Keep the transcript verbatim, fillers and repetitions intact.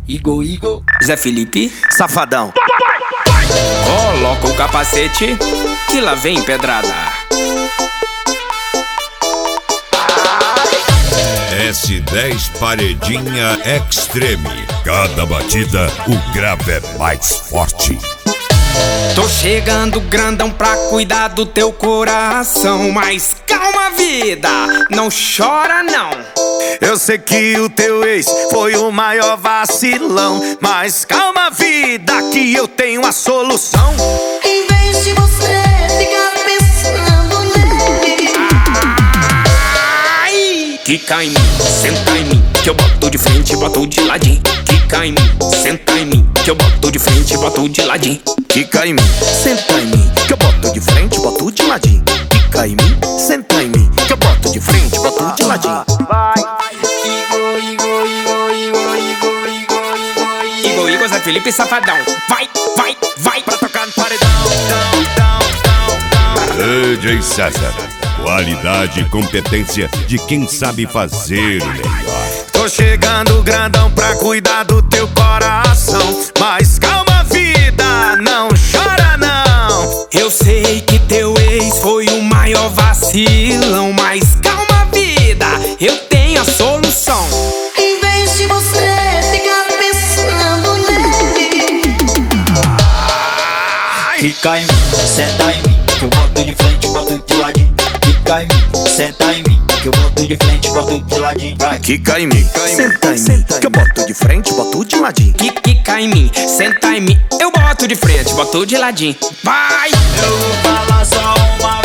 Igor, Igor, Zé Felipe, Safadão. Coloca o capacete, que lá vem pedrada. S dez Paredinha Extreme. Cada batida, o grave é mais forte. Tô chegando grandão pra cuidar do teu coração, mas calma, vida, não chora não. Eu sei que o teu ex foi o maior vacilão, mas calma, vida, que eu tenho a solução. Em vez de você ficar pensando nele, Ai! Quica em mim, senta em mim, que eu boto de frente e boto de ladinho. Quica em mim, senta em mim, que eu boto de frente e boto de ladinho. Quica em mim, senta em mim, que eu boto de frente, boto de ladinho. Quica em mim, senta em mim, que eu boto de frente, boto de ladinho. Igor, Igor, Igor, Igor, Igor, Igor, Igor, Igor, Igor, Zé Felipe, Safadão. Vai, vai, vai pra tocar no paredão. D J César. Qualidade e competência de quem sabe fazer o melhor. Tô chegando grandão pra cuidar do teu coração, mas calma, vida, não chora não. Eu sei que teu ex foi o maior vacilão, mas calma, vida, eu tenho a solução. em vez de você ficar pensando nele, Fica em mim, senta em mim, que eu boto de frente, boto de ladinho. Fica em mim, senta em mim, que eu boto de frente, boto de ladinho. Vai. Quica em mim, senta em mim, que eu boto de frente, boto de ladinho. Quica em mim, senta em mim, eu boto de frente, boto de ladinho. Vai! Eu vou falar só uma